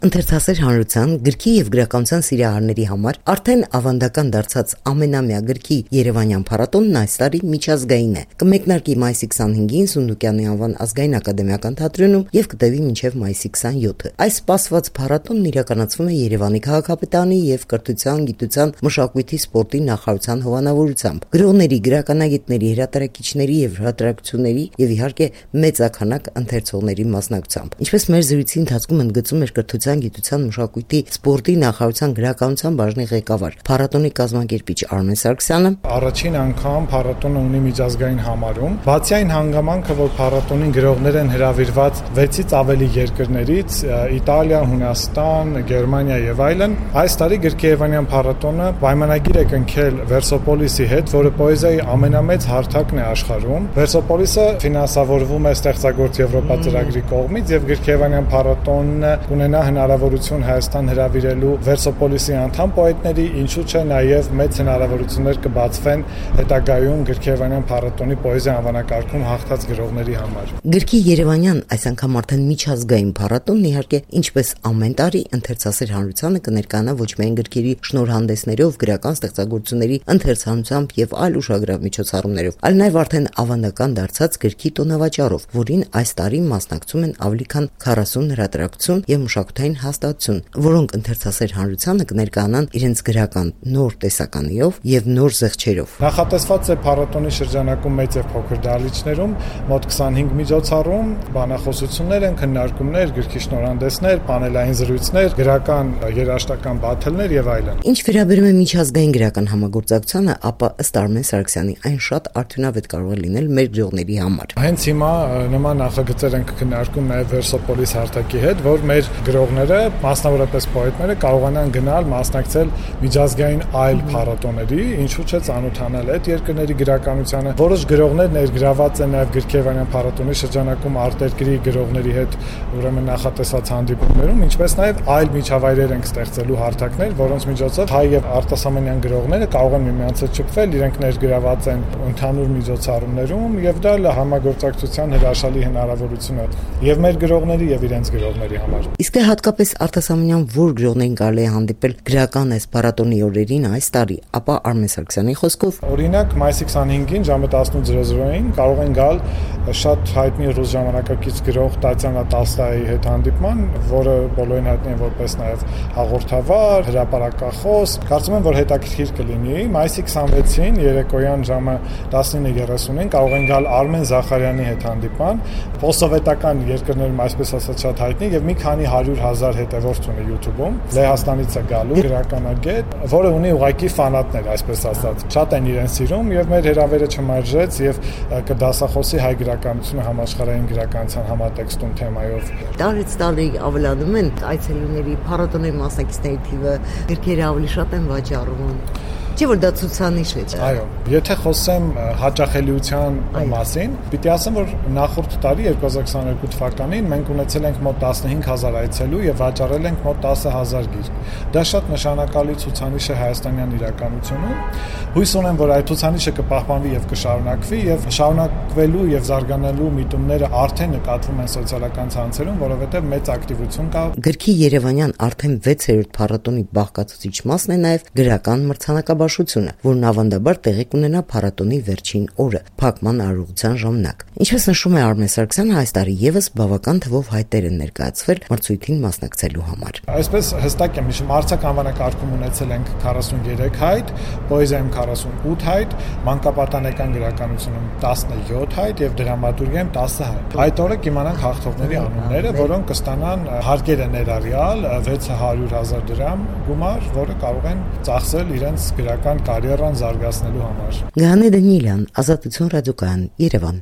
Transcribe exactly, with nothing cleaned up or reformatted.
Ընթերցասեր հանրության, գրքի և գրականության սիրահարների համար արդեն ավանդական դարձած ամենամյա գրքի երևանյան փառատոնն այս տարի միջազգային է։ Կմեկնարկի մայիսի քսանհինգին Սունդուկյանի անվան ազգային ակադեմիական թատրոնում և կտևի մինչև մայիսի քսանյոթը։ Այս սպասված փառատոնն իրականացվում է Երևանի քաղաքապետարանի և կրթության, գիտության, մշակույթի, սպորտի նախարարության հովանավորությամբ։ Գրողների, գրականագետների, հրատարակիչների և հրատարակությունների և իհարկե մեծաքանակ ընթերցողների մասնակցությամբ։ Ինչպես մեր զրույցի ընթացքում ընդգծում էր կրթության, գիտության, մշակույթի, սպորտի նախարարության գրականության բաժնի ղեկավար, փառատոնի կազմակերպիչ Արմեն Սարգսյանը, առաջին անգամ փառատոնը ունի միջազգային համարում, բացի այն հանգամանքը, որ փառատոնին գրողներ են հրավիրված վեցից ավելի երկրներից՝ Իտալիա, Հունաստան, Գերմանիա եւ այլն, այս տարի գրքի Երևանյան փառատոնը պայմանագիր է կնքել Վերսոպոլիսի հետ, որը պոեզիայի ամենամեծ հարթակն է աշխարհում։ Վերսոպոլիսը ֆինանսավորվում է Ստեղծագործ Եվրոպա ծրագրի կողմից եւ գրքի Երևանյան փառատոնը ունենա հնարավորություն Հայաստան հրավիրելու Վերսոպոլիսի անդամ պոետների, ինչու՞ չէ նաև մեծ հնարավորություններ կբացվեն հետագայում գրքի Երևանյան փառատոնի պոեզիա անվանակարգում հաղթած գրողների համար։ Գրքի Երևանյան այս անգամ արդեն միջազգային փառատոնն իհարկե ինչպես ամեն տարի ընթերցասեր հանրությանը կներկայանա ոչ միայն գրքերի շնորհանդեսներով, գրական ստեղծագործությունների ընթերցանությամբ եւ այլ ուշագրավ միջոցառումներով, այլ նաեւ արդեն ավանդական դարձած գրքի տոնավաճառով, որին այս տարի մասնակցում են ավելի քան քառասուն հրատարակություն եւ մշակութային հաստատություն, որոնք ընթերցասեր հանրությանը կներկայանան իրենց գրական նոր տեսականիով եւ նոր զեղչերով։ Նախատեսված է փառատոնի շրջանակում մեծ եւ փոքր դահլիճներում մոտ քսանհինգ միջոցառում, բանախոսություններ են, քննարկումներ, գրքի շնորհանդեսներ, պանելային զրույցներ, գրական երաժշտական բաթլներ եւ այլն։ Ինչ վերաբերում է միջազգային գրական համագործակցությանը, ապա ըստ Արմեն Սարգսյանի այն շատ արդյունավետ կարող է լինել մեր գրողների համար։ Հենց հիմա նման նախագծեր են քննարկում նաեւ Վերսոպոլիս հարթակի հետ, որ մեր գրողները, մասնավորապես պոետները կարողանան գնալ մասնակցել միջազգային այլ փառատոների, ինչու՞ չէ ծանոթանալ այդ երկրների գրականությանը։ Որոշ գրողներ ներգրաված են նաև գրքի Երևանյան փառատոնի շրջանակում արտերկրի գրողների հետ ուրեմն նախատեսված հանդիպումներում, ինչպես նաև այլ միջավայրեր են ստեղծելու հարթակներ, որոնց միջոցով հայ եւ արտասահմանյան գրողները կարող են միմյանց հետ շփվել, իրենք ներգրաված են ընդհանուր միջոցառումներում եւ դա համագործակցության հրաշալի հնարավորություն է եւ մեր գրողների եւ իրենց գրողների համար։ Իսկ թե հատկապես արտասահմանյան որ գրողներին կարելի է հանդիպել գրական այս փառատոնի օրերին այս տարի, ապա Արմեն Սարգսյանի խոսքով օրինակ մայիսի քսանհինգին ժամը տասնութ զրո զրոին կարող են գալ շատ հայտնի ռուս ժամանակակից գրող Տատյանա Տոլստոյի հետ հանդիպման, որը բոլորին հայտնի է որպես նաև հաղորդավար, հրապարակախոս։ Կարծում եմ, որ հետաքրքիր կլինի։ Մայիսի քսանվեցին երեկոյան ժամը տասնինը երեսունին կարող են գալ Արմեն Զախարյանի հետ հանդիպման, պոստսովետական երկրներում այսպես ասած շատ հայտնի եւ մի քանի հարյուր հազար հետևորդ ունի YouTube-ում։ Լեհաստանից է գալու գրականագետ, որը ունի ուղղակի ֆանատներ, այսպես ասած։ Շատ են իրեն սիրում եւ մեր հրավերը չմարժեց եւ կդասախոսի հայ գրականությունը համաշխարհային գրականության համատեքստում թեմայով։ Տարեց տարի ավելանում են այցելուների, փառատոնի մասնակիցների թիվը, գրքերը ավելի շատ են վաճառվում։ Չէ՞ որ դա ցուցանիշ է։ Այո, եթե խոսեմ հաճախելիության մասին, պիտի ասեմ, որ նախորդ տարի երկու հազար քսաներկու թվականին մենք ունեցել ենք մոտ տասնհինգ հազար այցելու եւ վաճառել ենք մոտ տասը հազար գիրք։ Դա շատ նշանակալի ցուցանիշ է հայաստանյան իրականությունում։ Հույս ունեմ, որ այդ ցուցանիշը կպահպանվի եւ կշարունակվի եւ շարունակվելու եւ զարգանալու միտումները արդեն նկատվում են սոցիալական ցանցերում, որովհետեւ մեծ ակտիվություն կա։ Գրքի Երևանյան արդեն վեցերորդ փառատոնի բաղկացուցիչ մասն է նաեւ գրական մրցանակաբաշխությունը, որն ավանդաբար տեղի կունենա փառատոնի վերջին օրը, փակման արարողության ժամանակ։ Ինչպես նշում է Արմեն Սարգսյանը, այս տարի եւս բավական թվով հայտեր են ներկայացվել մրցույթին մասնակցելու համար։ Այսպես հստակ եմ հիշում, արձակ անվանակարգում ունեցել ենք քառասուններեք հայտ, պոեզիայում քառասունութ հայտ, մանկապատանեկան գրականությունում տասնյոթ հայտ եւ դրամատուրգիայում տասը հայտ։ Այդ օրը կիմանանք հաղթողների անունները, որոնք կստանան հարկերը ներառյալ վեց հարյուր հազար դրամ գումար, որը կարող են ծախսել իրենց գրական կարիերան զարգացնելու համար։ Գաներ Դանիելյան, Ազատություն ռադիոկայան, Երևան։